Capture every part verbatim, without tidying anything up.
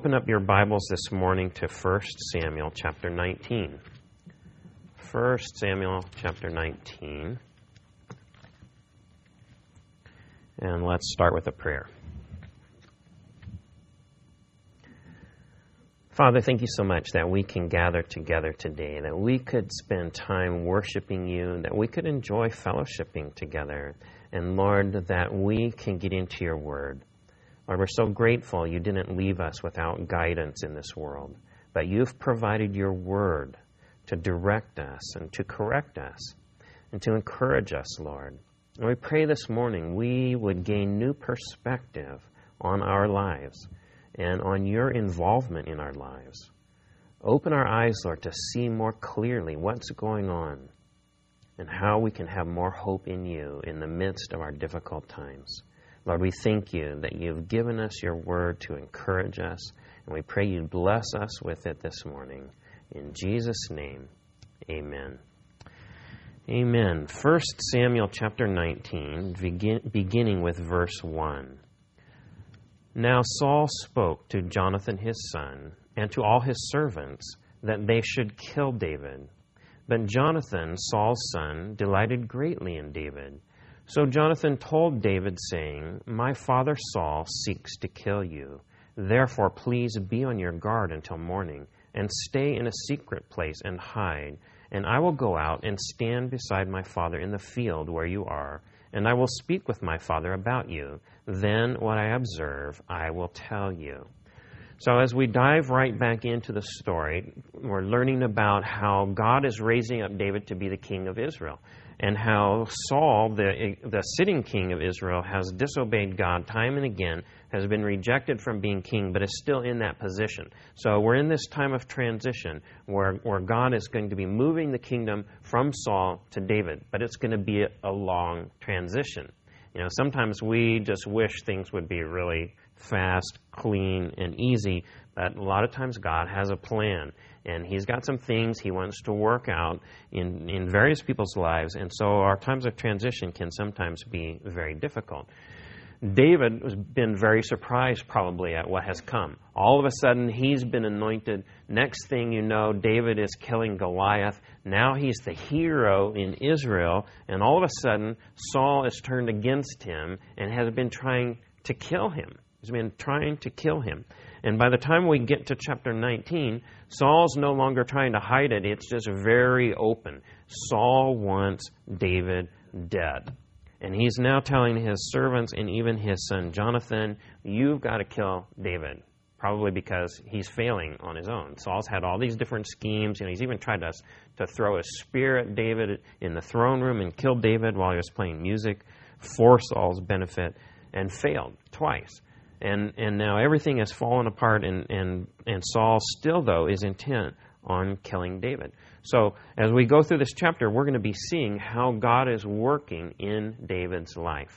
open up your Bibles this morning to First Samuel chapter nineteen. First Samuel chapter nineteen. And let's start with a prayer. Father, thank you so much that we can gather together today, that we could spend time worshiping you, that we could enjoy fellowshipping together, and Lord, that we can get into your word. Lord, we're so grateful you didn't leave us without guidance in this world, but you've provided your word to direct us and to correct us and to encourage us, Lord. And we pray this morning we would gain new perspective on our lives and on your involvement in our lives. Open our eyes, Lord, to see more clearly what's going on and how we can have more hope in you in the midst of our difficult times. Lord, we thank you that you've given us your word to encourage us, and we pray you bless us with it this morning. In Jesus' name, amen. Amen. First Samuel chapter nineteen, begin, beginning with verse one. Now Saul spoke to Jonathan his son, and to all his servants, that they should kill David. But Jonathan, Saul's son, delighted greatly in David. So Jonathan told David, saying, My father Saul seeks to kill you. Therefore, please be on your guard until morning, and stay in a secret place and hide. And I will go out and stand beside my father in the field where you are, and I will speak with my father about you. Then what I observe, I will tell you. So as we dive right back into the story, we're learning about how God is raising up David to be the king of Israel, and how Saul, the, the sitting king of Israel, has disobeyed God time and again, has been rejected from being king, but is still in that position. So we're in this time of transition where, where God is going to be moving the kingdom from Saul to David, but it's going to be a, a long transition. You know, sometimes we just wish things would be really fast, clean, and easy, but a lot of times God has a plan, and He's got some things He wants to work out in, in various people's lives, and so our times of transition can sometimes be very difficult. David has been very surprised probably at what has come. All of a sudden, he's been anointed. Next thing you know, David is killing Goliath. Now he's the hero in Israel, and all of a sudden, Saul is turned against him and has been trying to kill him. He's been trying to kill him. And by the time we get to chapter nineteen, Saul's no longer trying to hide it. It's just very open. Saul wants David dead. And he's now telling his servants and even his son Jonathan, you've got to kill David. Probably because he's failing on his own. Saul's had all these different schemes. You know, he's even tried to, to throw a spear at David in the throne room and kill David while he was playing music for Saul's benefit, and failed twice. And and now everything has fallen apart, and, and, and Saul still, though, is intent on killing David. So as we go through this chapter, we're going to be seeing how God is working in David's life.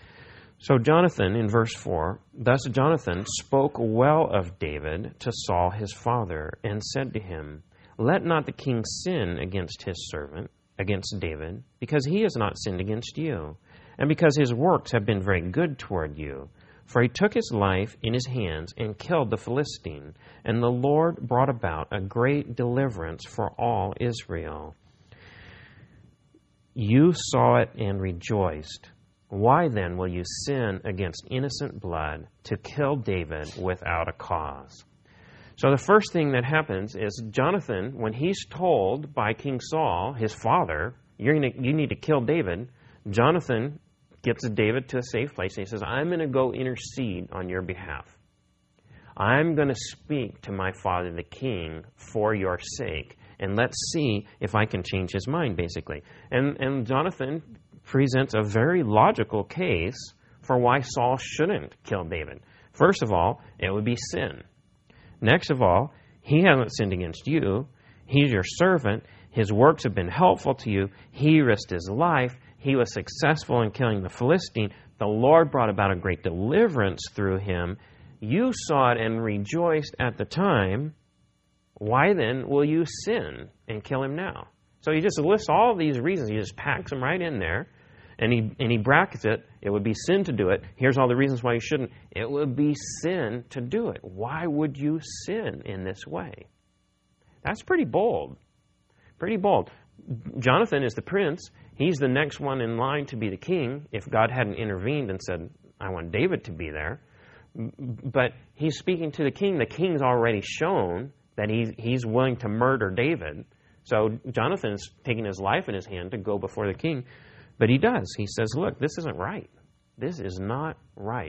So Jonathan, in verse four, thus Jonathan spoke well of David to Saul his father, and said to him, Let not the king sin against his servant, against David, because he has not sinned against you, and because his works have been very good toward you. For he took his life in his hands and killed the Philistine, and the Lord brought about a great deliverance for all Israel. You saw it and rejoiced. Why then will you sin against innocent blood to kill David without a cause? So the first thing that happens is Jonathan, when he's told by King Saul, his father, You're gonna, you need to kill David, Jonathan gets David to a safe place, and he says, I'm going to go intercede on your behalf. I'm going to speak to my father, the king, for your sake, and let's see if I can change his mind, basically. And, and Jonathan presents a very logical case for why Saul shouldn't kill David. First of all, it would be sin. Next of all, he hasn't sinned against you. He's your servant. His works have been helpful to you. He risked his life. He was successful in killing the Philistine. The Lord brought about a great deliverance through him. You saw it and rejoiced at the time. Why then will you sin and kill him now? So he just lists all of these reasons. He just packs them right in there. And he, and he brackets it. It would be sin to do it. Here's all the reasons why you shouldn't. It would be sin to do it. Why would you sin in this way? That's pretty bold. Pretty bold. Jonathan is the prince. He's the next one in line to be the king if God hadn't intervened and said, I want David to be there. But he's speaking to the king. The king's already shown that he's, he's willing to murder David. So Jonathan is taking his life in his hand to go before the king. But he does. He says, look, this isn't right. This is not right.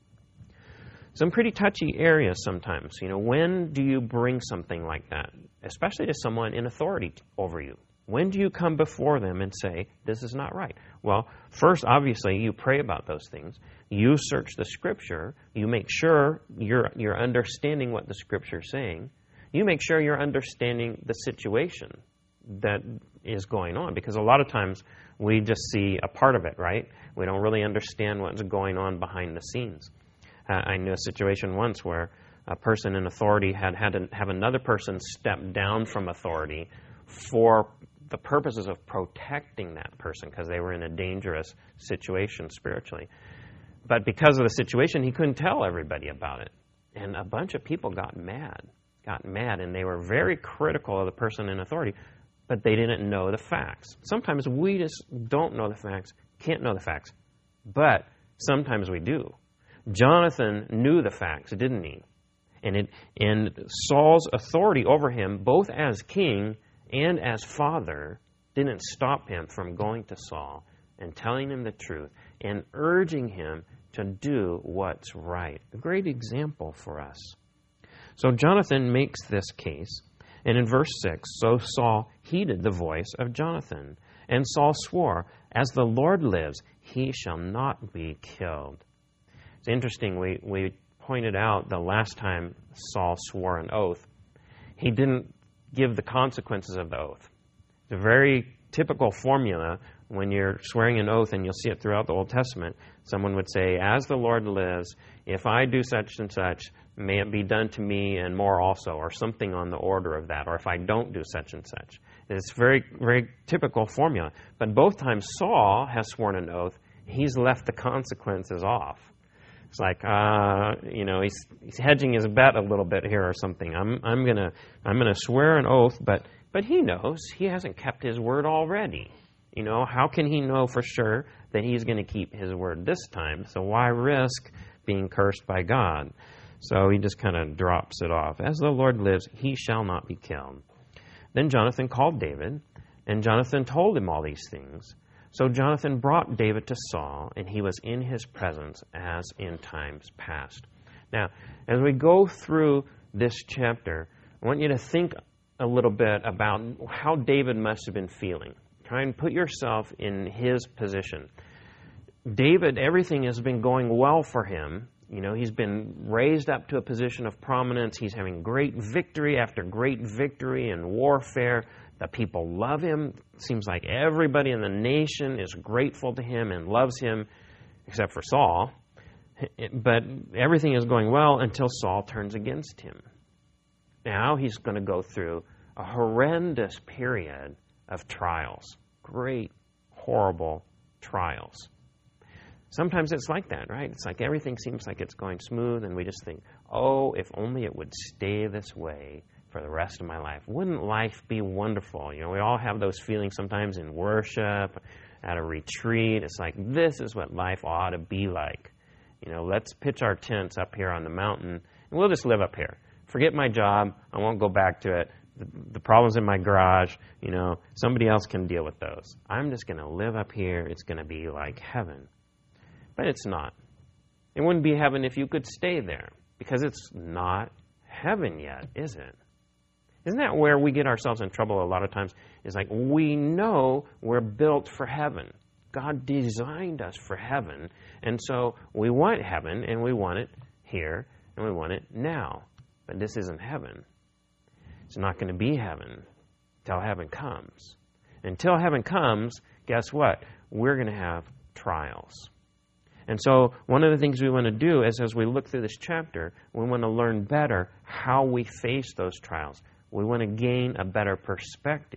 Some pretty touchy areas sometimes. You know, when do you bring something like that, especially to someone in authority over you? When do you come before them and say, this is not right? Well, first, obviously, you pray about those things. You search the Scripture. You make sure you're, you're understanding what the Scripture is saying. You make sure you're understanding the situation that is going on. Because a lot of times, we just see a part of it, right? We don't really understand what's going on behind the scenes. Uh, I knew a situation once where a person in authority had had to have another person step down from authority for the purposes of protecting that person because they were in a dangerous situation spiritually. But because of the situation, he couldn't tell everybody about it. And a bunch of people got mad, got mad, and they were very critical of the person in authority, but they didn't know the facts. Sometimes we just don't know the facts, can't know the facts, but sometimes we do. Jonathan knew the facts, didn't he? And, it, and Saul's authority over him, both as king and as father, didn't stop him from going to Saul and telling him the truth and urging him to do what's right. A great example for us. So Jonathan makes this case, and in verse six, so Saul heeded the voice of Jonathan, and Saul swore, as the Lord lives, he shall not be killed. It's interesting, we, we pointed out the last time Saul swore an oath, he didn't give the consequences of the oath. It's a very typical formula when you're swearing an oath, and you'll see it throughout the Old Testament. Someone would say, as the Lord lives, if I do such and such, may it be done to me and more also, or something on the order of that, or if I don't do such and such. It's very, very typical formula. But both times Saul has sworn an oath, he's left the consequences off. It's like, uh, you know, he's, he's hedging his bet a little bit here or something. I'm, I'm gonna, I'm gonna swear an oath, but, but he knows he hasn't kept his word already. You know, how can he know for sure that he's going to keep his word this time? So why risk being cursed by God? So he just kind of drops it off. As the Lord lives, he shall not be killed. Then Jonathan called David, and Jonathan told him all these things. So Jonathan brought David to Saul, and he was in his presence as in times past. Now, as we go through this chapter, I want you to think a little bit about how David must have been feeling. Try and put yourself in his position. David, everything has been going well for him. You know, he's been raised up to a position of prominence. He's having great victory after great victory in warfare. The people love him. It seems like everybody in the nation is grateful to him and loves him, except for Saul. But everything is going well until Saul turns against him. Now he's going to go through a horrendous period of trials. Great, horrible trials. Sometimes it's like that, right? It's like everything seems like it's going smooth, and we just think, oh, if only it would stay this way for the rest of my life. Wouldn't life be wonderful? You know, we all have those feelings sometimes in worship, at a retreat. It's like, this is what life ought to be like. You know, let's pitch our tents up here on the mountain, and we'll just live up here. Forget my job. I won't go back to it. The, the problems in my garage, you know, somebody else can deal with those. I'm just going to live up here. It's going to be like heaven. But it's not. It wouldn't be heaven if you could stay there, because it's not heaven yet, is it? Isn't that where we get ourselves in trouble a lot of times? It's like we know we're built for heaven. God designed us for heaven, and so we want heaven, and we want it here, and we want it now. But this isn't heaven. It's not going to be heaven until heaven comes. Until heaven comes, guess what? We're going to have trials. And so one of the things we want to do is, as we look through this chapter, we want to learn better how we face those trials. We want to gain a better perspective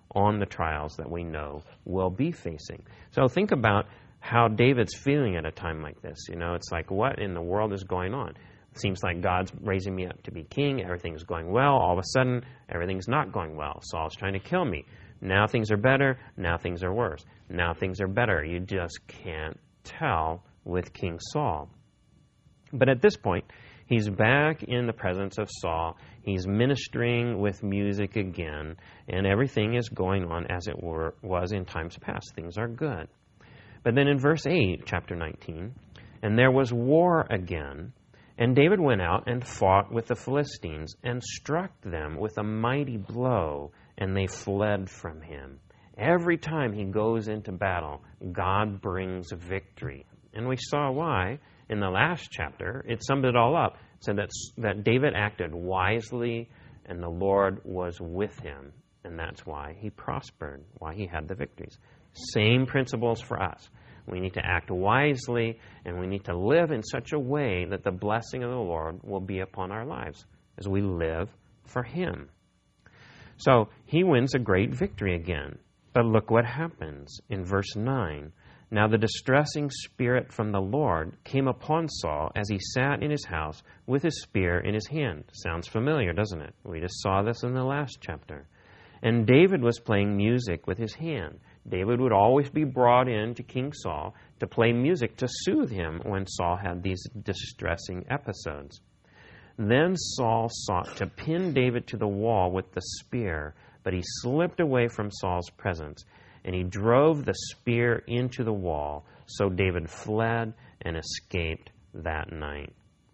on the trials that we know we'll be facing. So think about how David's feeling at a time like this. You know, it's like, what in the world is going on? It seems like God's raising me up to be king. Everything's going well. All of a sudden, everything's not going well. Saul's trying to kill me. Now things are better. Now things are worse. Now things are better. You just can't tell with King Saul. But at this point, he's back in the presence of Saul. He's ministering with music again, and everything is going on as it were, was in times past. Things are good. But then in verse eight, chapter nineteen, and there was war again, and David went out and fought with the Philistines and struck them with a mighty blow, and they fled from him. Every time he goes into battle, God brings victory. And we saw why in the last chapter. It summed it all up. It said that, that David acted wisely and the Lord was with him. And that's why he prospered, why he had the victories. Same principles for us. We need to act wisely and we need to live in such a way that the blessing of the Lord will be upon our lives as we live for him. So he wins a great victory again. But look what happens in verse nine. Now the distressing spirit from the Lord came upon Saul as he sat in his house with his spear in his hand. Sounds familiar, doesn't it? We just saw this in the last chapter. And David was playing music with his hand. David would always be brought in to King Saul to play music to soothe him when Saul had these distressing episodes. Then Saul sought to pin David to the wall with the spear, but he slipped away from Saul's presence, and he drove the spear into the wall. So David fled and escaped that night.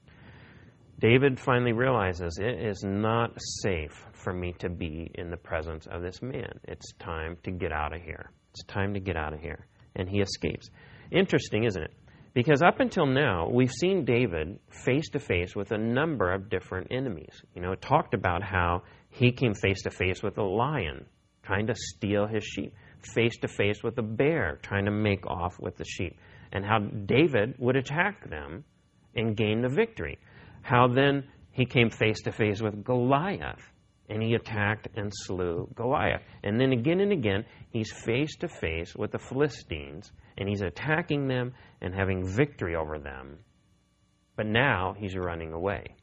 David finally realizes it is not safe for me to be in the presence of this man. It's time to get out of here. It's time to get out of here. And he escapes. Interesting, isn't it? Because up until now, we've seen David face to face with a number of different enemies. You know, it talked about how he came face to face with a lion trying to steal his sheep, face to face with a bear trying to make off with the sheep, and how David would attack them and gain the victory. How then he came face to face with Goliath, and he attacked and slew Goliath. And then again and again, he's face to face with the Philistines, and he's attacking them and having victory over them. But now he's running away.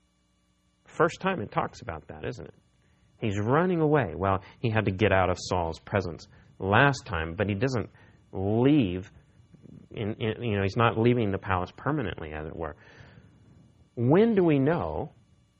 First time it talks about that, isn't it? He's running away. Well, he had to get out of Saul's presence last time, but he doesn't leave. In, in, you know, he's not leaving the palace permanently, as it were. When do we know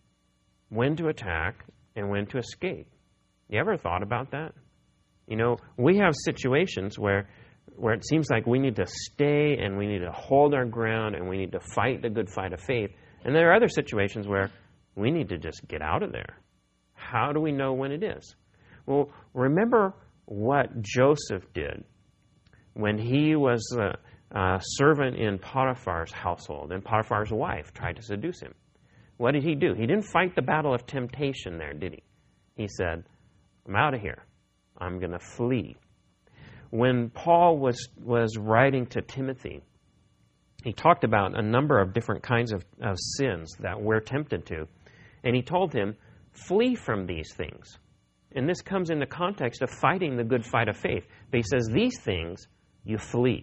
when to attack and when to escape? You ever thought about that? You know, we have situations where where it seems like we need to stay and we need to hold our ground and we need to fight the good fight of faith. And there are other situations where we need to just get out of there. How do we know when it is? Well, remember what Joseph did when he was a, a servant in Potiphar's household and Potiphar's wife tried to seduce him. What did he do? He didn't fight the battle of temptation there, did he? He said, I'm out of here. I'm going to flee. When Paul was, was writing to Timothy, he talked about a number of different kinds of, of sins that we're tempted to. And he told him, flee from these things. And this comes in the context of fighting the good fight of faith. But he says, these things you flee.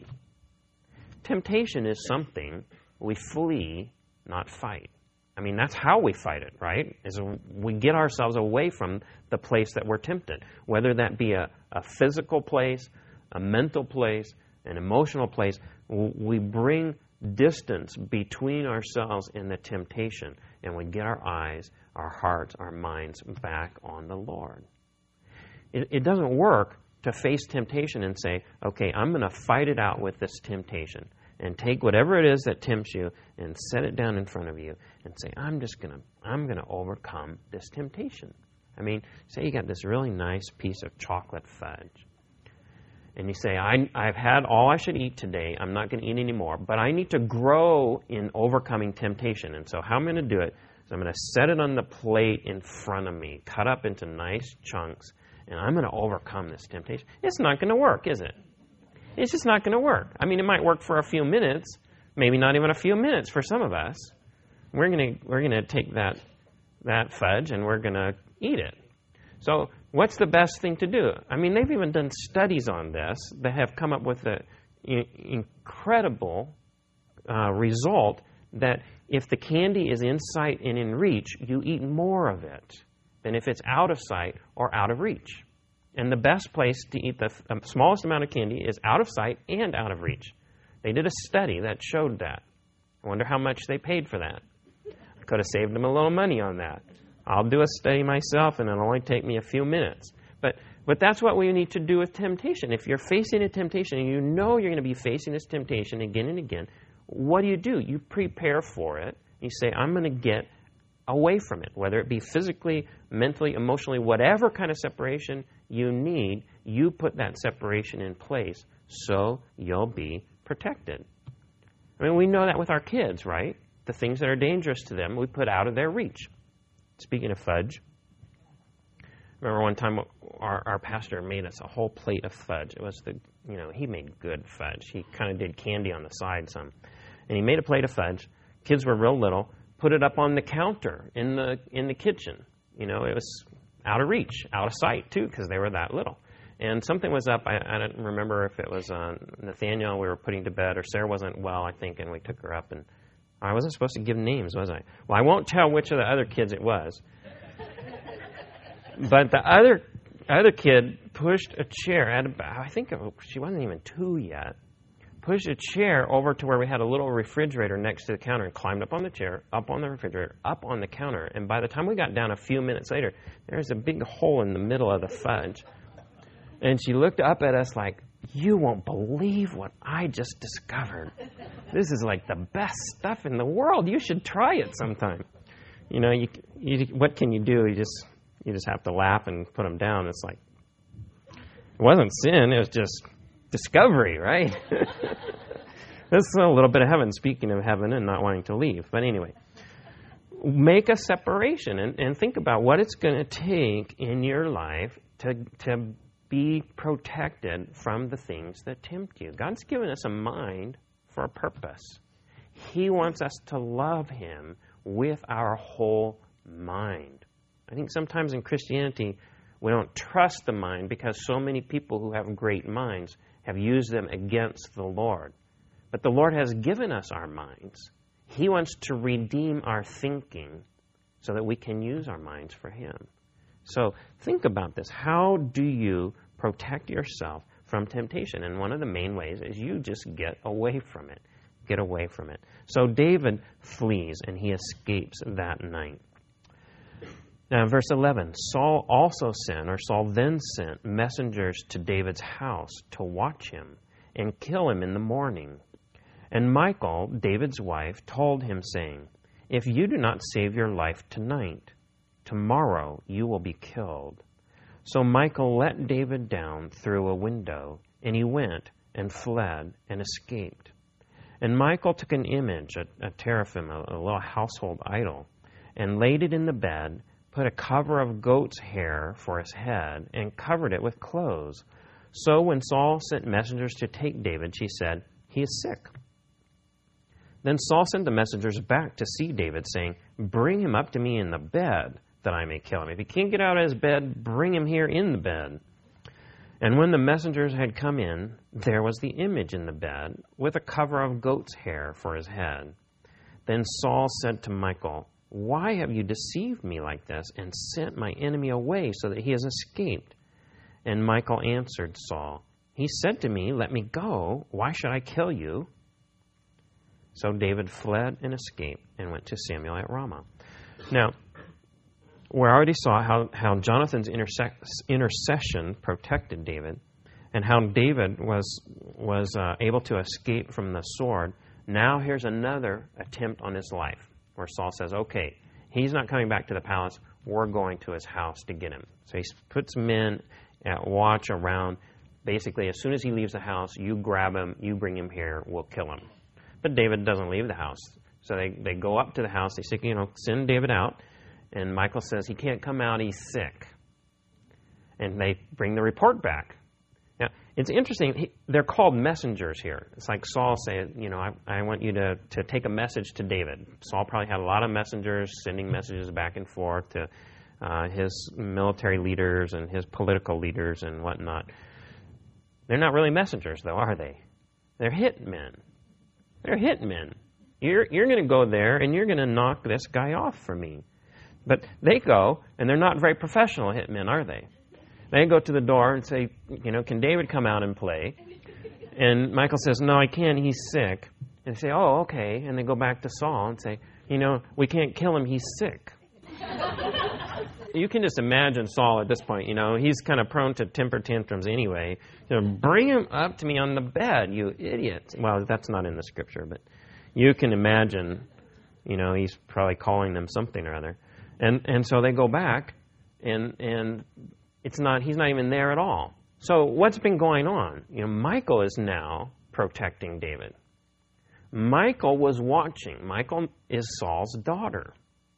Temptation is something we flee, not fight. I mean, that's how we fight it, right? Is we get ourselves away from the place that we're tempted, whether that be a, a physical place, a mental place, an emotional place. We bring distance between ourselves and the temptation, and we get our eyes, our hearts, our minds back on the Lord. It, it doesn't work to face temptation and say, okay, I'm going to fight it out with this temptation, and take whatever it is that tempts you and set it down in front of you and say, I'm just going to, I'm going to overcome this temptation. I mean, say you got this really nice piece of chocolate fudge. And you say, I, I've had all I should eat today. I'm not going to eat anymore. But I need to grow in overcoming temptation. And so how I'm going to do it is I'm going to set it on the plate in front of me, cut up into nice chunks, and I'm going to overcome this temptation. It's not going to work, is it? It's just not going to work. I mean, it might work for a few minutes, maybe not even a few minutes for some of us. We're going to we're going to take that that fudge and we're going to eat it. So What's the best thing to do? I mean, they've even done studies on this that have come up with an incredible uh, result that if the candy is in sight and in reach, you eat more of it than if it's out of sight or out of reach. And the best place to eat the uh, smallest amount of candy is out of sight and out of reach. They did a study that showed that. I wonder how much they paid for that. I could have saved them a little money on that. I'll do a study myself, and it'll only take me a few minutes. But but that's what we need to do with temptation. If you're facing a temptation, and you know you're going to be facing this temptation again and again, what do you do? You prepare for it. You say, I'm going to get away from it, whether it be physically, mentally, emotionally, whatever kind of separation you need, you put that separation in place so you'll be protected. I mean, we know that with our kids, right? The things that are dangerous to them, we put out of their reach. Speaking of fudge, remember one time our, our pastor made us a whole plate of fudge. It was the, you know, he made good fudge. He kind of did candy on the side some. And he made a plate of fudge. Kids were real little. Put it up on the counter in the in the kitchen. You know, it was out of reach, out of sight too, because they were that little. And something was up. I, I don't remember if it was uh, Nathaniel we were putting to bed, or Sarah wasn't well, I think, and we took her up. And I wasn't supposed to give names, was I? Well, I won't tell which of the other kids it was. But the other other kid pushed a chair at about, I think it, she wasn't even two yet, pushed a chair over to where we had a little refrigerator next to the counter and climbed up on the chair, up on the refrigerator, up on the counter. And by the time we got down a few minutes later, there was a big hole in the middle of the fudge. And she looked up at us like, you won't believe what I just discovered. This is like the best stuff in the world. You should try it sometime. You know, you, you what can you do? You just you just have to laugh and put them down. It's like, it wasn't sin. It was just discovery, right? That's a little bit of heaven, speaking of heaven and not wanting to leave. But anyway, make a separation and, and think about what it's going to take in your life to to be protected from the things that tempt you. God's given us a mind for a purpose. He wants us to love Him with our whole mind. I think sometimes in Christianity, we don't trust the mind because so many people who have great minds have used them against the Lord. But the Lord has given us our minds. He wants to redeem our thinking so that we can use our minds for Him. So think about this. How do you protect yourself from temptation? And one of the main ways is you just get away from it. Get away from it. So David flees and he escapes that night. Now, verse eleven, Saul also sent, or Saul then sent, messengers to David's house to watch him and kill him in the morning. And Michal, David's wife, told him, saying, if you do not save your life tonight, tomorrow you will be killed. So Michal let David down through a window, and he went and fled and escaped. And Michal took an image, a, a teraphim, a, a little household idol, and laid it in the bed, put a cover of goat's hair for his head, and covered it with clothes. So when Saul sent messengers to take David, she said, he is sick. Then Saul sent the messengers back to see David, saying, bring him up to me in the bed, that I may kill him. If he can't get out of his bed, bring him here in the bed. And when the messengers had come in, there was the image in the bed, with a cover of goat's hair for his head. Then Saul said to Michal, why have you deceived me like this, and sent my enemy away so that he has escaped? And Michal answered Saul, he said to me, let me go. Why should I kill you? So David fled and escaped and went to Samuel at Ramah. Now, we already saw how, how Jonathan's interse- intercession protected David, and how David was was uh, able to escape from the sword. Now here's another attempt on his life, where Saul says, okay, he's not coming back to the palace. We're going to his house to get him. So he puts men at watch around. Basically, as soon as he leaves the house, you grab him, you bring him here, we'll kill him. But David doesn't leave the house. So they, they go up to the house. They say, you know, send David out. And Michal says, he can't come out, he's sick. And they bring the report back. Now, it's interesting. He, they're called messengers here. It's like Saul saying, you know, I, I want you to, to take a message to David. Saul probably had a lot of messengers sending messages back and forth to uh, his military leaders and his political leaders and whatnot. They're not really messengers, though, are they? They're hitmen. They're hitmen. You're, you're going to go there and you're going to knock this guy off for me. But they go, and they're not very professional hitmen, are they? They go to the door and say, you know, can David come out and play? And Michal says, no, I can't, he's sick. And they say, oh, okay. And they go back to Saul and say, you know, we can't kill him, he's sick. You can just imagine Saul at this point, you know, he's kind of prone to temper tantrums anyway. You know, bring him up to me on the bed, you idiot. Well, that's not in the scripture, but you can imagine, you know, he's probably calling them something or other. And and so they go back, and and it's not, he's not even there at all. So what's been going on? You know, Michal is now protecting David. Michal was watching. Michal is Saul's daughter.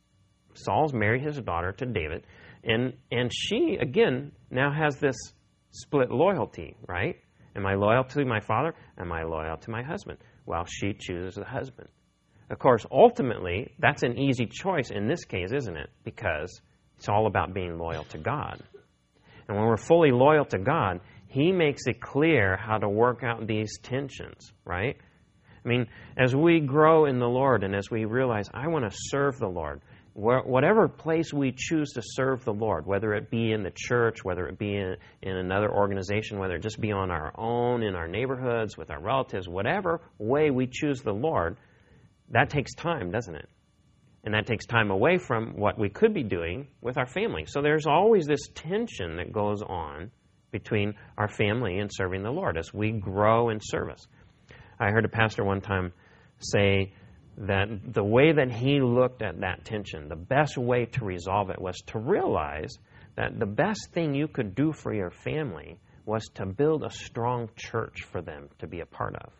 Saul's married his daughter to David, and and she, again, now has this split loyalty, right? Am I loyal to my father? Am I loyal to my husband? Well, she chooses the husband. Of course, ultimately, that's an easy choice in this case, isn't it? Because it's all about being loyal to God. And when we're fully loyal to God, He makes it clear how to work out these tensions, right? I mean, as we grow in the Lord and as we realize, I want to serve the Lord, whatever place we choose to serve the Lord, whether it be in the church, whether it be in, in another organization, whether it just be on our own, in our neighborhoods, with our relatives, whatever way we choose the Lord, that takes time, doesn't it? And that takes time away from what we could be doing with our family. So there's always this tension that goes on between our family and serving the Lord as we grow in service. I heard a pastor one time say that the way that he looked at that tension, the best way to resolve it was to realize that the best thing you could do for your family was to build a strong church for them to be a part of.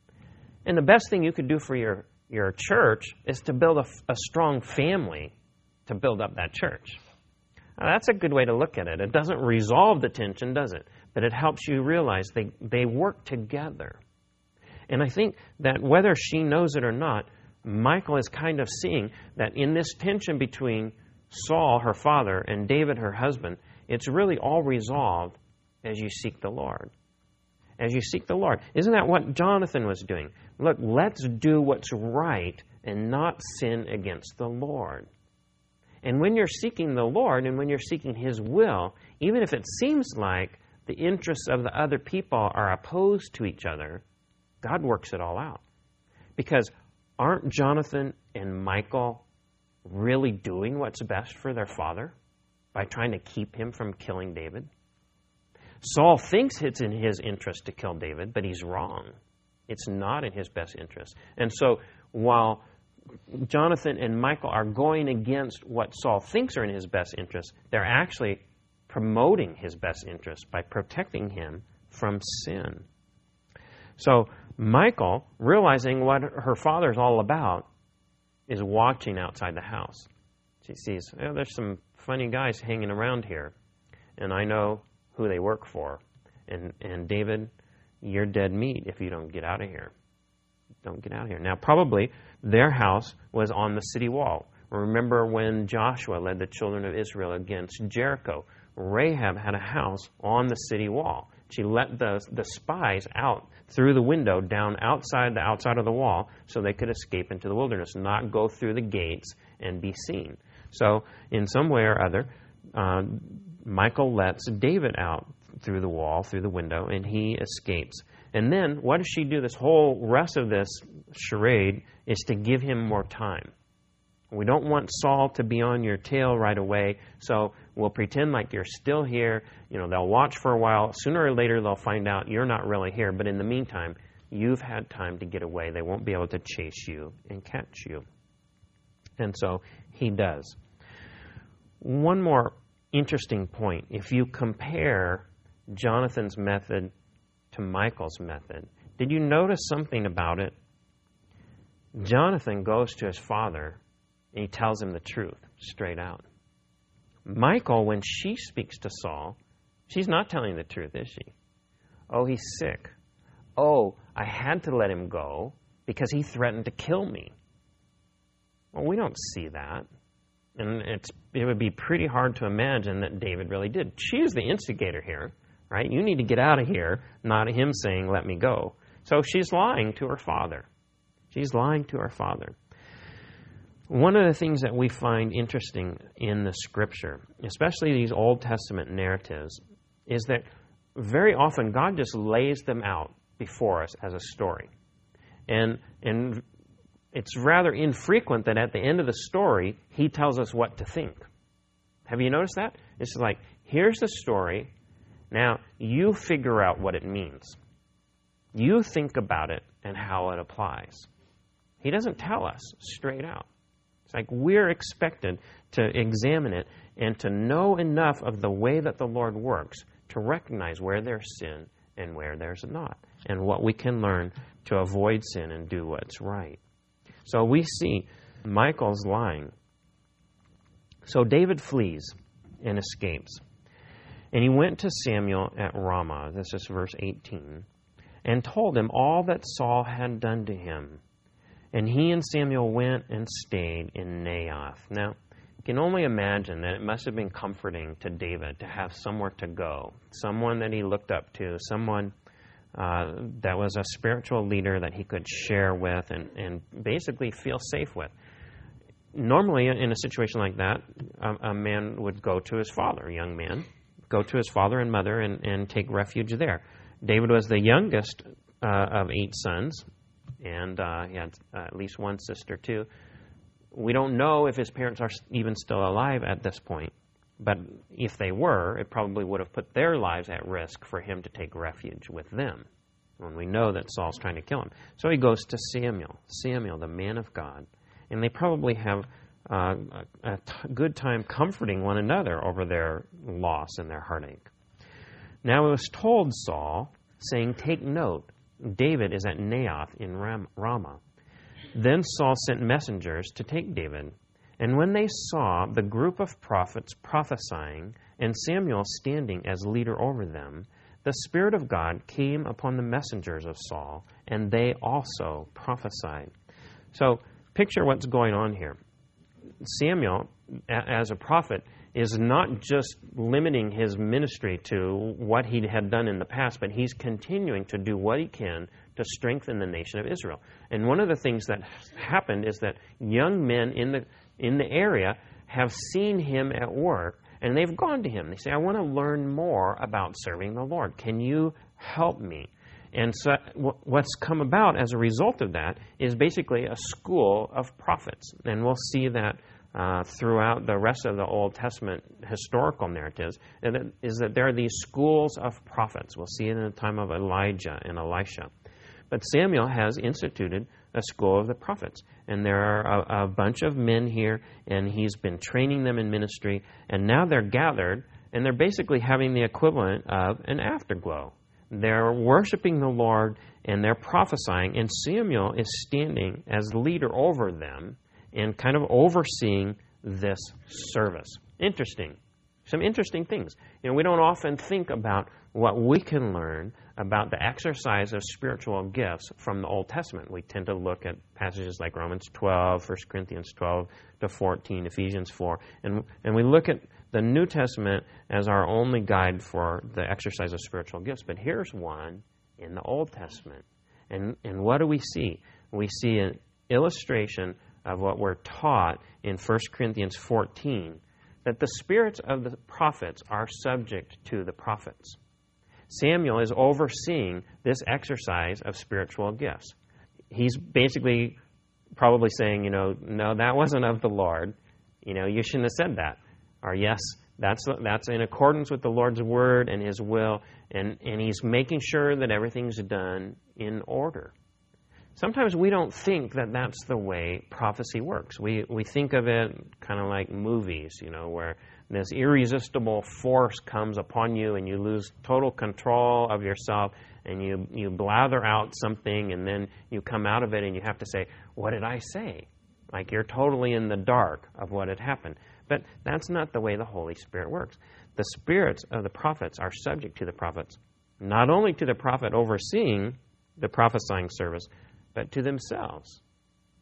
And the best thing you could do for your, your church is to build a, a strong family to build up that church. Now, that's a good way to look at it. It doesn't resolve the tension, does it? But it helps you realize they, they work together. And I think that whether she knows it or not, Michal is kind of seeing that in this tension between Saul, her father, and David, her husband, it's really all resolved as you seek the Lord. As you seek the Lord. Isn't that what Jonathan was doing? Look, let's do what's right and not sin against the Lord. And when you're seeking the Lord and when you're seeking His will, even if it seems like the interests of the other people are opposed to each other, God works it all out. Because aren't Jonathan and Michal really doing what's best for their father by trying to keep him from killing David? Saul thinks it's in his interest to kill David, but he's wrong. It's not in his best interest. And so while Jonathan and Michal are going against what Saul thinks are in his best interest, they're actually promoting his best interest by protecting him from sin. So Michal, realizing what her father's all about, is watching outside the house. She sees, oh, there's some funny guys hanging around here, and I know who they work for. And, and David, you're dead meat if you don't get out of here. Don't get out of here. Now, probably their house was on the city wall. Remember when Joshua led the children of Israel against Jericho? Rahab had a house on the city wall. She let the, the spies out through the window down outside the outside of the wall so they could escape into the wilderness, not go through the gates and be seen. So in some way or other, uh, Michal lets David out through the wall, through the window, and he escapes. And then what does she do? This whole rest of this charade is to give him more time. We don't want Saul to be on your tail right away, so we'll pretend like you're still here. You know, they'll watch for a while. Sooner or later, they'll find out you're not really here. But in the meantime, you've had time to get away. They won't be able to chase you and catch you. And so he does. One more interesting point. If you compare Jonathan's method to Michal's method, did you notice something about it? Jonathan goes to his father and he tells him the truth straight out. Michal, when she speaks to Saul, she's not telling the truth, is she? Oh, he's sick. Oh, I had to let him go because he threatened to kill me. Well, we don't see that. And it's, it would be pretty hard to imagine that David really did. She's the instigator here, right? You need to get out of here, not him saying, let me go. So she's lying to her father. She's lying to her father. One of the things that we find interesting in the Scripture, especially these Old Testament narratives, is that very often God just lays them out before us as a story. And and it's rather infrequent that at the end of the story, he tells us what to think. Have you noticed that? It's like, here's the story. Now, you figure out what it means. You think about it and how it applies. He doesn't tell us straight out. It's like we're expected to examine it and to know enough of the way that the Lord works to recognize where there's sin and where there's not, and what we can learn to avoid sin and do what's right. So we see Michal's lying. So David flees and escapes. And he went to Samuel at Ramah, this is verse eighteen, and told him all that Saul had done to him. And he and Samuel went and stayed in Naioth. Now, you can only imagine that it must have been comforting to David to have somewhere to go, someone that he looked up to, someone uh, that was a spiritual leader that he could share with and, and basically feel safe with. Normally, in a situation like that, a, a man would go to his father, a young man, go to his father and mother and, and take refuge there. David was the youngest uh, of eight sons, and uh, he had uh, at least one sister, too. We don't know if his parents are even still alive at this point, but if they were, it probably would have put their lives at risk for him to take refuge with them, when we know that Saul's trying to kill him. So he goes to Samuel, Samuel, the man of God, and they probably have uh, a, a t- good time comforting one another over their loss and their heartache. Now it was told Saul, saying, take note, David is at Naioth in Ram- Ramah. Then Saul sent messengers to take David. And when they saw the group of prophets prophesying and Samuel standing as leader over them, the Spirit of God came upon the messengers of Saul, and they also prophesied. So picture what's going on here. Samuel, as a prophet, is not just limiting his ministry to what he had done in the past, but he's continuing to do what he can to strengthen the nation of Israel. And one of the things that happened is that young men in the in the area have seen him at work, and they've gone to him. They say, I want to learn more about serving the Lord. Can you help me? And so what's come about as a result of that is basically a school of prophets. And we'll see that uh, throughout the rest of the Old Testament historical narratives, and that is that there are these schools of prophets. We'll see it in the time of Elijah and Elisha. But Samuel has instituted a school of the prophets. And there are a, a bunch of men here, and he's been training them in ministry. And now they're gathered, and they're basically having the equivalent of an afterglow. They're worshiping the Lord, and they're prophesying, and Samuel is standing as leader over them and kind of overseeing this service. Interesting. Some interesting things. You know, we don't often think about what we can learn about the exercise of spiritual gifts from the Old Testament. We tend to look at passages like Romans twelve, First Corinthians twelve to fourteen, Ephesians four, and, and we look at the New Testament as our only guide for the exercise of spiritual gifts. But here's one in the Old Testament. And, and what do we see? We see an illustration of what we're taught in First Corinthians fourteen, that the spirits of the prophets are subject to the prophets. Samuel is overseeing this exercise of spiritual gifts. He's basically probably saying, you know, no, that wasn't of the Lord. You know, you shouldn't have said that. Or yes, that's that's in accordance with the Lord's word and his will, and, and he's making sure that everything's done in order. Sometimes we don't think that that's the way prophecy works. We we think of it kind of like movies, you know, where this irresistible force comes upon you and you lose total control of yourself and you, you blather out something and then you come out of it and you have to say, what did I say? Like you're totally in the dark of what had happened. But that's not the way the Holy Spirit works. The spirits of the prophets are subject to the prophets, not only to the prophet overseeing the prophesying service, but to themselves.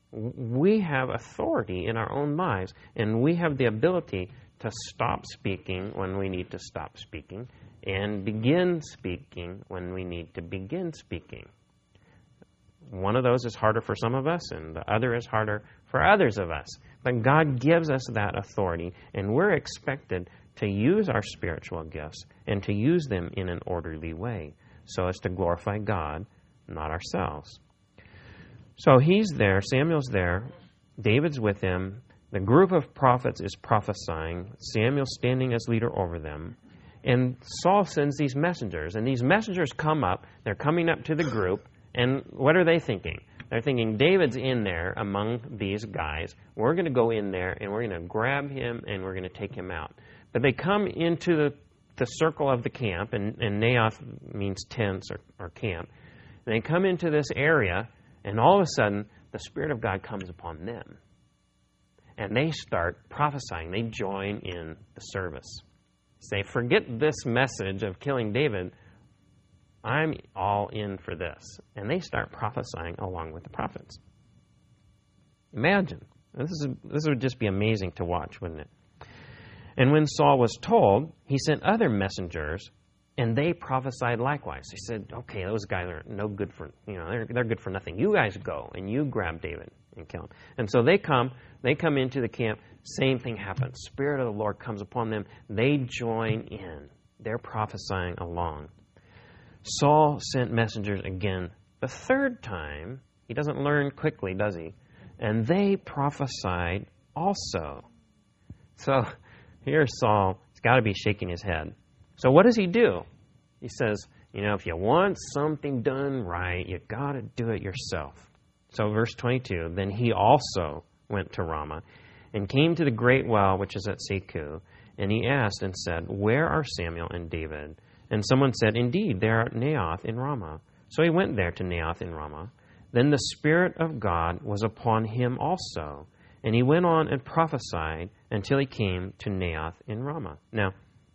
We have authority in our own lives, and we have the ability to stop speaking when we need to stop speaking and begin speaking when we need to begin speaking. One of those is harder for some of us, and the other is harder for others of us. But God gives us that authority, and we're expected to use our spiritual gifts and to use them in an orderly way so as to glorify God, not ourselves. So he's there, Samuel's there, David's with him, the group of prophets is prophesying, Samuel's standing as leader over them, and Saul sends these messengers, and these messengers come up, they're coming up to the group, and what are they thinking? They're thinking, David's in there among these guys, we're going to go in there, and we're going to grab him, and we're going to take him out. But they come into the, the circle of the camp, and, and Naoth means tents or, or camp, and they come into this area, and all of a sudden, the Spirit of God comes upon them. And they start prophesying. They join in the service. Say, forget this message of killing David. I'm all in for this. And they start prophesying along with the prophets. Imagine. This is this would just be amazing to watch, wouldn't it? And when Saul was told, he sent other messengers, and they prophesied likewise. He said, okay, those guys are no good for, you know, they're, they're good for nothing. You guys go, and you grab David and kill him. And so they come, they come into the camp, same thing happens. Spirit of the Lord comes upon them. They join in. They're prophesying along. Saul sent messengers again. The third time, he doesn't learn quickly, does he? And they prophesied also. So here's Saul. He's got to be shaking his head. So what does he do? He says, you know, if you want something done right, you got to do it yourself. So verse twenty-two, then he also went to Ramah and came to the great well which is at Seku. And he asked and said, where are Samuel and David? And someone said, indeed, they are at Naoth in Ramah. So he went there to Naoth in Ramah. Then the Spirit of God was upon him also. And he went on and prophesied until he came to Naoth in Ramah. Now,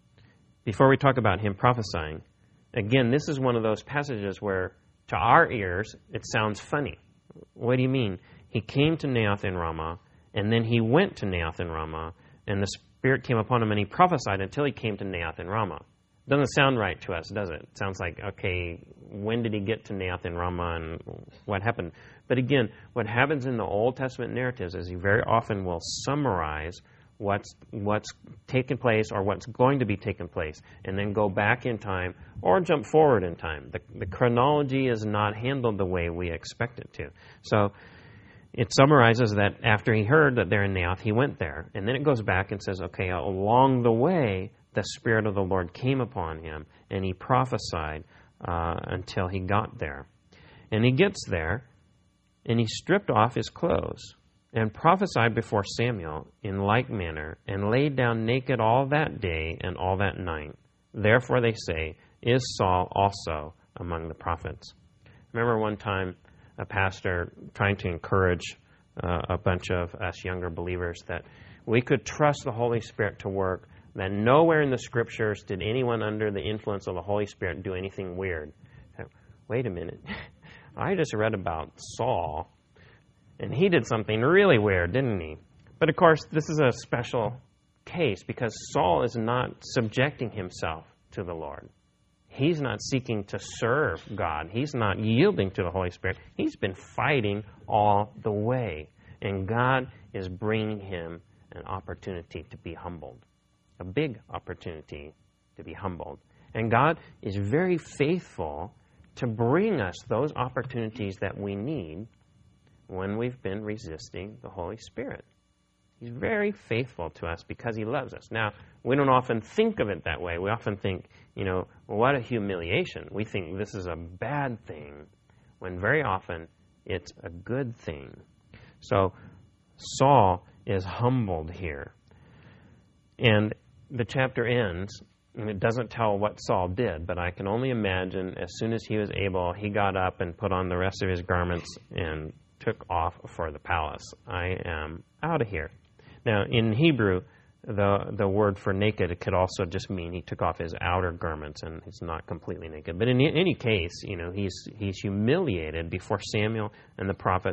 before we talk about him prophesying, again, this is one of those passages where, to our ears, it sounds funny. What do you mean? He came to Naoth in Ramah, and then he went to Naoth in Ramah, and the Spirit came upon him, and he prophesied until he came to Naoth in Ramah. Doesn't sound right to us, does it? It sounds like, okay, when did he get to Naoth in Ramah, and what happened? But again, what happens in the Old Testament narratives is he very often will summarize what's what's taken place or what's going to be taken place, and then go back in time or jump forward in time. The, the chronology is not handled the way we expect it to. So it summarizes that after he heard that they're in Naoth, he went there. And then it goes back and says, okay, along the way, the Spirit of the Lord came upon him, and he prophesied uh, until he got there. And he gets there, and he stripped off his clothes, and prophesied before Samuel in like manner, and laid down naked all that day and all that night. Therefore they say, is Saul also among the prophets? Remember one time a pastor trying to encourage uh, a bunch of us younger believers that we could trust the Holy Spirit to work, that nowhere in the Scriptures did anyone under the influence of the Holy Spirit do anything weird. Wait a minute. I just read about Saul, and he did something really weird, didn't he? But of course, this is a special case because Saul is not subjecting himself to the Lord. He's not seeking to serve God. He's not yielding to the Holy Spirit. He's been fighting all the way. And God is bringing him an opportunity to be humbled, a big opportunity to be humbled. And God is very faithful to bring us those opportunities that we need when we've been resisting the Holy Spirit. He's very faithful to us because he loves us. Now, we don't often think of it that way. We often think, you know, what a humiliation. We think this is a bad thing, when very often it's a good thing. So Saul is humbled here. And the chapter ends, and it doesn't tell what Saul did, but I can only imagine as soon as he was able, he got up and put on the rest of his garments and took off for the palace. I am out of here. Now, in Hebrew, the the word for naked could also just mean he took off his outer garments and he's not completely naked. But in any case, you know, he's he's humiliated before Samuel and the prophets,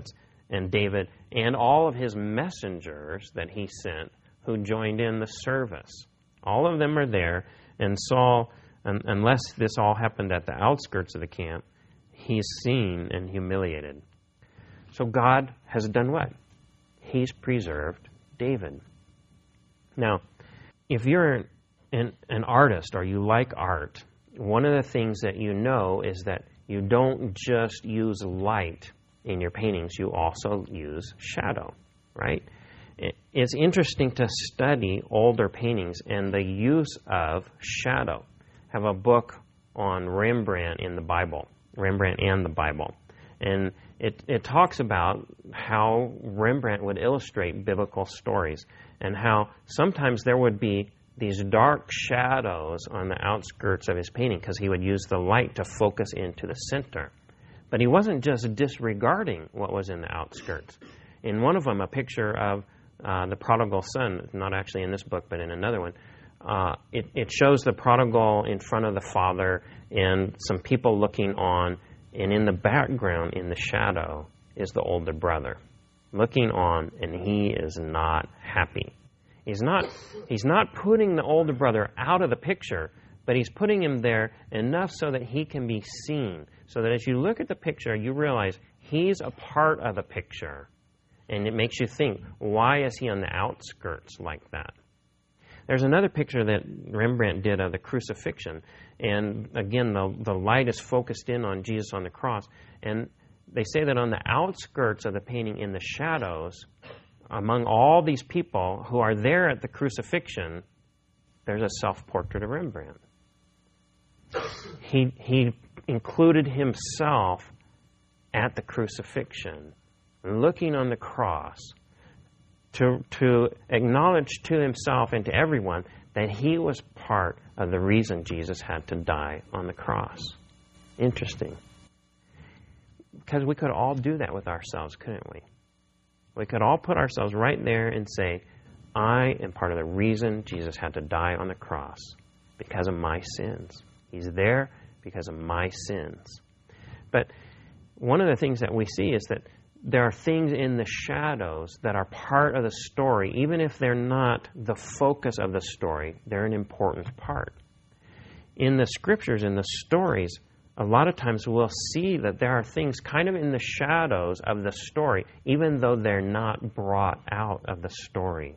and David and all of his messengers that he sent who joined in the service. All of them are there, and Saul, un- unless this all happened at the outskirts of the camp, he's seen and humiliated. So God has done what? He's preserved David. Now, if you're an, an artist or you like art, one of the things that you know is that you don't just use light in your paintings, you also use shadow, right? It's interesting to study older paintings and the use of shadow. I have a book on Rembrandt in the Bible, Rembrandt and the Bible. And it, it talks about how Rembrandt would illustrate biblical stories and how sometimes there would be these dark shadows on the outskirts of his painting because he would use the light to focus into the center. But he wasn't just disregarding what was in the outskirts. In one of them, a picture of uh, the prodigal son, not actually in this book, but in another one, uh, it, it shows the prodigal in front of the father and some people looking on, and in the background, in the shadow, is the older brother looking on, and he is not happy. He's not, he's not putting the older brother out of the picture, but he's putting him there enough so that he can be seen. So that as you look at the picture, you realize he's a part of the picture. And it makes you think, why is he on the outskirts like that? There's another picture that Rembrandt did of the crucifixion. And again, the, the light is focused in on Jesus on the cross. And they say that on the outskirts of the painting, in the shadows, among all these people who are there at the crucifixion, there's a self-portrait of Rembrandt. He, he included himself at the crucifixion, looking on the cross, to, to acknowledge to himself and to everyone that he was part of the reason Jesus had to die on the cross. Interesting. Because we could all do that with ourselves, couldn't we? We could all put ourselves right there and say, I am part of the reason Jesus had to die on the cross, because of my sins. He's there because of my sins. But one of the things that we see is that there are things in the shadows that are part of the story. Even if they're not the focus of the story, they're an important part. In the scriptures, in the stories, a lot of times we'll see that there are things kind of in the shadows of the story, even though they're not brought out of the story.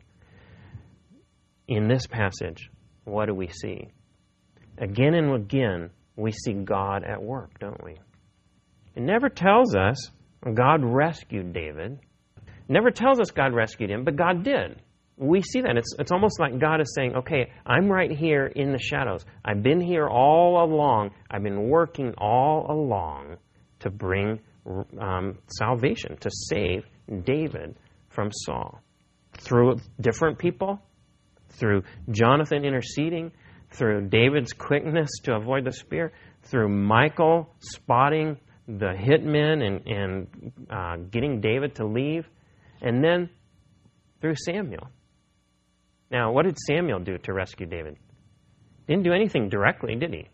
In this passage, what do we see? Again and again, we see God at work, don't we? It never tells us God rescued David. It never tells us God rescued him, but God did. We see that. It's, it's almost like God is saying, okay, I'm right here in the shadows. I've been here all along. I've been working all along to bring um, salvation, to save David from Saul. Through different people, through Jonathan interceding, through David's quickness to avoid the spear, through Michal spotting the hitmen and, and uh, getting David to leave, and then through Samuel. Now, what did Samuel do to rescue David? Didn't do anything directly, did he?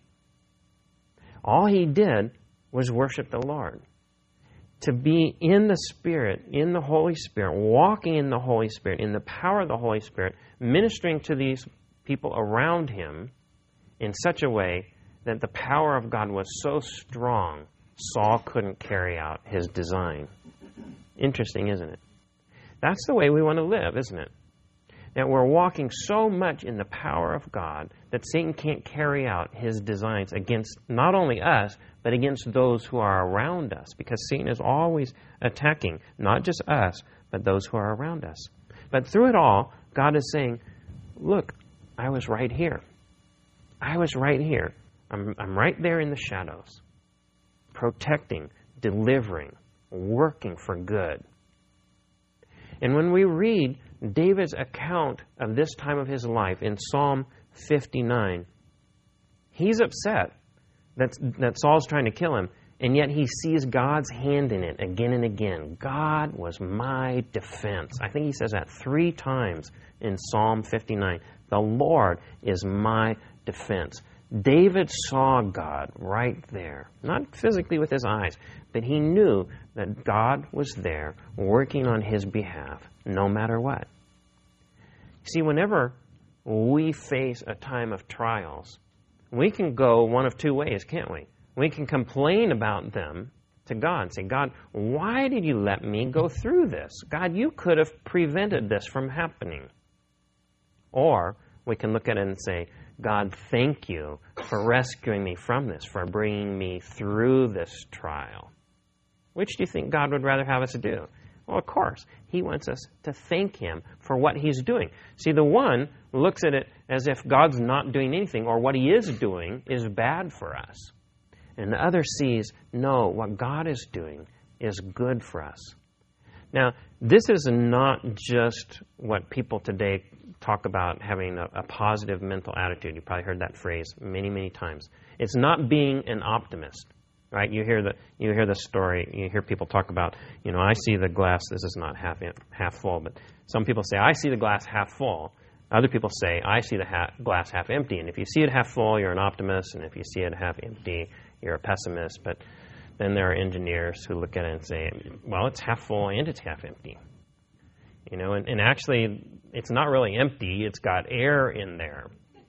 All he did was worship the Lord. To be in the Spirit, in the Holy Spirit, walking in the Holy Spirit, in the power of the Holy Spirit, ministering to these people around him in such a way that the power of God was so strong, Saul couldn't carry out his design. Interesting, isn't it? That's the way we want to live, isn't it? That we're walking so much in the power of God that Satan can't carry out his designs against not only us, but against those who are around us. Because Satan is always attacking, not just us, but those who are around us. But through it all, God is saying, look, I was right here. I was right here. I'm, I'm right there in the shadows, protecting, delivering, working for good. And when we read David's account of this time of his life in Psalm fifty-nine, he's upset that, that Saul's trying to kill him, and yet he sees God's hand in it again and again. God was my defense. I think he says that three times in Psalm fifty-nine. The Lord is my defense. David saw God right there, not physically with his eyes, but he knew that God was there working on his behalf, no matter what. See, whenever we face a time of trials, we can go one of two ways, can't we? We can complain about them to God and say, God, why did you let me go through this? God, you could have prevented this from happening. Or we can look at it and say, God, thank you for rescuing me from this, for bringing me through this trial. Which do you think God would rather have us do? Well, of course, he wants us to thank him for what he's doing. See, the one looks at it as if God's not doing anything, or what he is doing is bad for us. And the other sees, no, what God is doing is good for us. Now, this is not just what people today talk about, having a, a positive mental attitude. You probably heard that phrase many, many times. It's not being an optimist, right? You hear the you hear the story. You hear people talk about, you know, I see the glass. This is not half half full, but some people say I see the glass half full. Other people say I see the ha- glass half empty. And if you see it half full, you're an optimist, and if you see it half empty, you're a pessimist. But then there are engineers who look at it and say, well, it's half full and it's half empty. You know, and, and actually, it's not really empty. It's got air in there.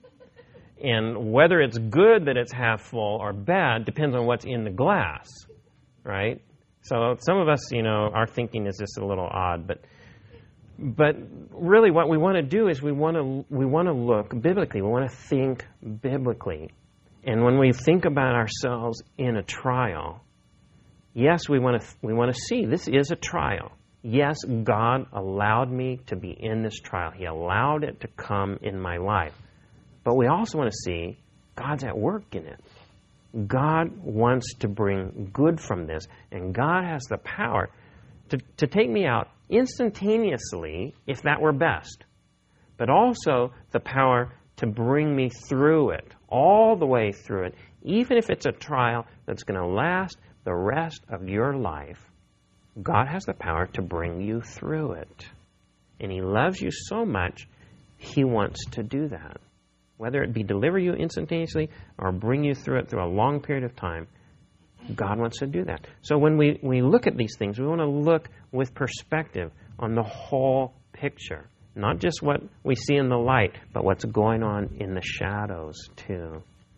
And whether it's good that it's half full or bad depends on what's in the glass, right? So some of us, you know, our thinking is just a little odd, but but really what we want to do is we want to we want to look biblically. We want to think biblically. And when we think about ourselves in a trial, yes, we want to we want to see this is a trial. Yes, God allowed me to be in this trial. He allowed it to come in my life. But we also want to see God's at work in it. God wants to bring good from this, and God has the power to, to take me out instantaneously if that were best, but also the power to bring me through it, all the way through it, even if it's a trial that's going to last the rest of your life. God has the power to bring you through it. And he loves you so much, he wants to do that. Whether it be deliver you instantaneously or bring you through it through a long period of time, God wants to do that. So when we, we look at these things, we want to look with perspective on the whole picture. Not just what we see in the light, but what's going on in the shadows too.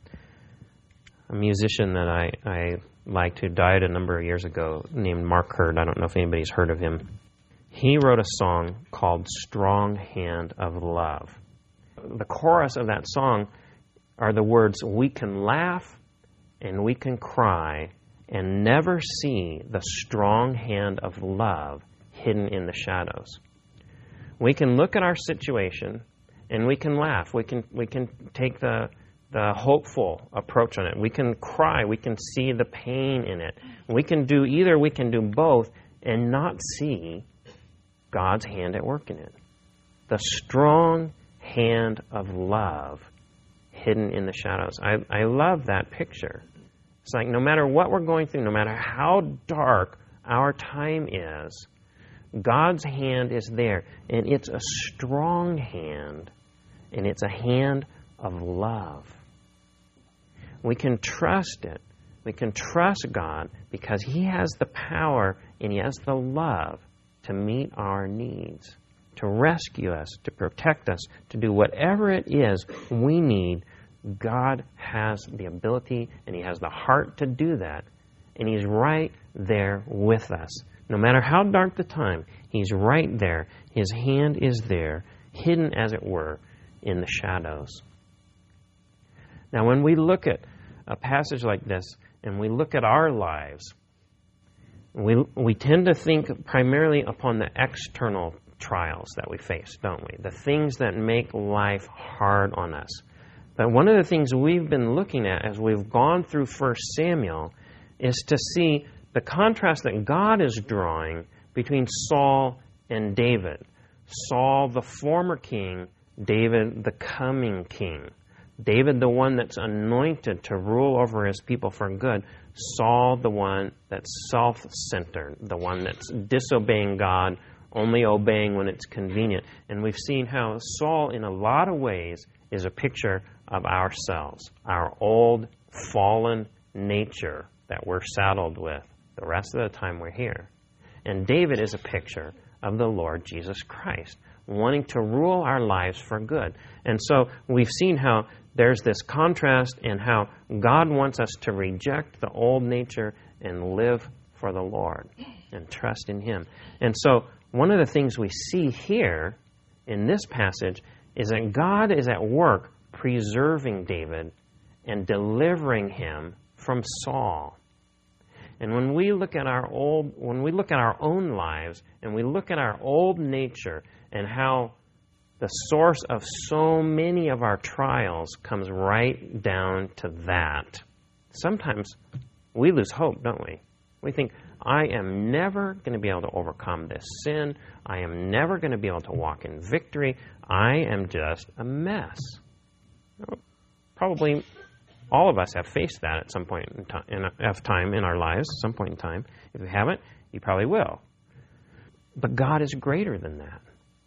A musician that I, I liked who died a number of years ago named Mark Hurd. I don't know if anybody's heard of him. He wrote a song called Strong Hand of Love. The chorus of that song are the words, we can laugh and we can cry and never see the strong hand of love hidden in the shadows. We can look at our situation and we can laugh. We can we can take the the hopeful approach on it. We can cry. We can see the pain in it. We can do either. We can do both and not see God's hand at work in it. The strong hand of love hidden in the shadows. I, I love that picture. It's like no matter what we're going through, no matter how dark our time is, God's hand is there. And it's a strong hand. And it's a hand of love. We can trust it. We can trust God because he has the power and he has the love to meet our needs, to rescue us, to protect us, to do whatever it is we need. God has the ability and he has the heart to do that. And he's right there with us. No matter how dark the time, he's right there. His hand is there, hidden as it were, in the shadows. Now, when we look at a passage like this and we look at our lives, we we tend to think primarily upon the external trials that we face, don't we? The things that make life hard on us. But one of the things we've been looking at as we've gone through First Samuel is to see the contrast that God is drawing between Saul and David. Saul, the former king, David, the coming king. David, the one that's anointed to rule over his people for good. Saul, the one that's self-centered, the one that's disobeying God, only obeying when it's convenient. And we've seen how Saul, in a lot of ways, is a picture of ourselves, our old fallen nature that we're saddled with the rest of the time we're here. And David is a picture of the Lord Jesus Christ, wanting to rule our lives for good. And so we've seen how there's this contrast and how God wants us to reject the old nature and live for the Lord and trust in Him. And so one of the things we see here in this passage is that God is at work preserving David and delivering him from Saul. And when we look at our old, when we look at our own lives and we look at our old nature and how the source of so many of our trials comes right down to that, sometimes we lose hope, don't we? We think, I am never going to be able to overcome this sin. I am never going to be able to walk in victory. I am just a mess. Probably all of us have faced that at some point in time, in a, time in our lives, at some point in time. If you haven't, you probably will. But God is greater than that.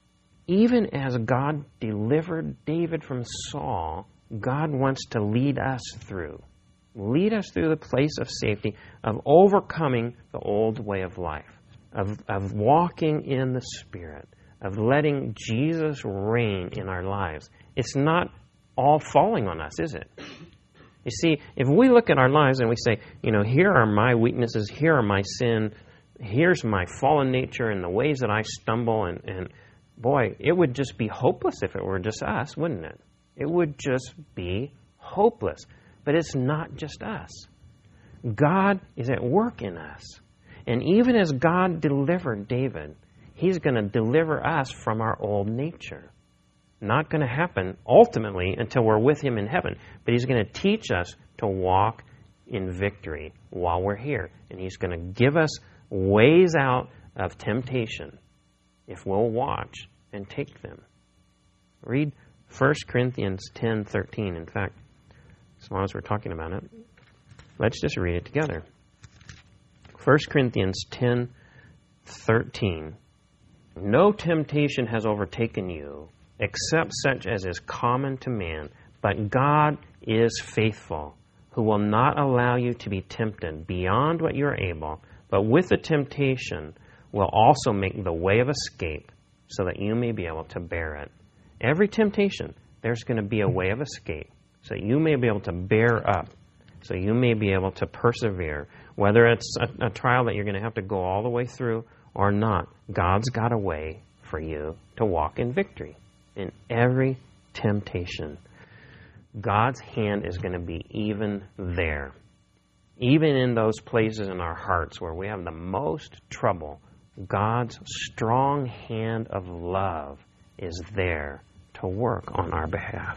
Even as God delivered David from Saul, God wants to lead us through. Lead us through the place of safety, of overcoming the old way of life, of, of walking in the Spirit, of letting Jesus reign in our lives. It's not all falling on us, is it? You see, if we look at our lives and we say, you know, here are my weaknesses, here are my sin, here's my fallen nature and the ways that I stumble, and, and boy, it would just be hopeless if it were just us, wouldn't it? It would just be hopeless. But it's not just us. God is at work in us. And even as God delivered David, He's going to deliver us from our old nature. Not going to happen ultimately until we're with Him in heaven. But He's going to teach us to walk in victory while we're here. And He's going to give us ways out of temptation if we'll watch and take them. Read First Corinthians ten thirteen. In fact, as long as we're talking about it, let's just read it together. First Corinthians ten thirteen. No temptation has overtaken you, except such as is common to man. But God is faithful, who will not allow you to be tempted beyond what you are able, but with the temptation will also make the way of escape, so that you may be able to bear it. Every temptation, there's going to be a way of escape, so you may be able to bear up, so you may be able to persevere. Whether it's a, a trial that you're going to have to go all the way through or not, God's got a way for you to walk in victory in every temptation. God's hand is going to be even there. Even in those places in our hearts where we have the most trouble, God's strong hand of love is there to work on our behalf.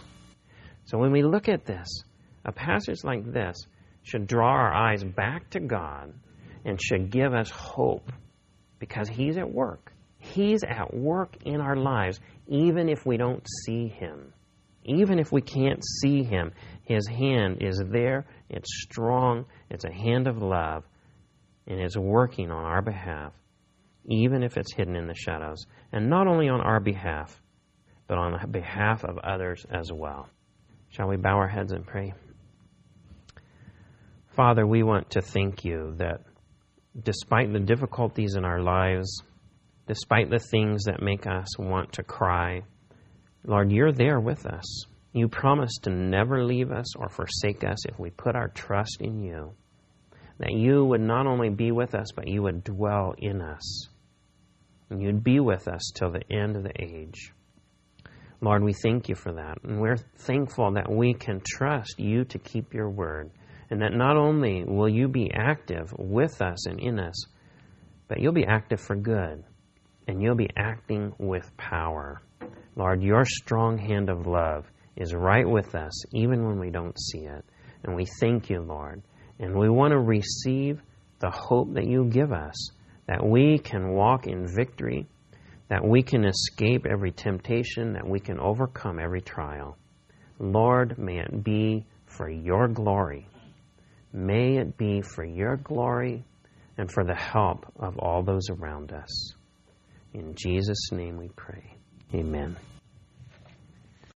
So when we look at this, a passage like this should draw our eyes back to God and should give us hope because He's at work. He's at work in our lives even if we don't see Him. Even if we can't see Him, His hand is there. It's strong. It's a hand of love. And it's working on our behalf, even if it's hidden in the shadows. And not only on our behalf, but on behalf of others as well. Shall we bow our heads and pray? Father, we want to thank You that despite the difficulties in our lives, despite the things that make us want to cry, Lord, You're there with us. You promised to never leave us or forsake us if we put our trust in You. That You would not only be with us, but You would dwell in us. And You'd be with us till the end of the age. Lord, we thank You for that. And we're thankful that we can trust You to keep Your word. And that not only will You be active with us and in us, but You'll be active for good. And You'll be acting with power. Lord, Your strong hand of love is right with us, even when we don't see it. And we thank You, Lord. And we want to receive the hope that You give us, that we can walk in victory, that we can escape every temptation, that we can overcome every trial. Lord, may it be for Your glory. May it be for Your glory and for the help of all those around us. In Jesus' name we pray. Amen.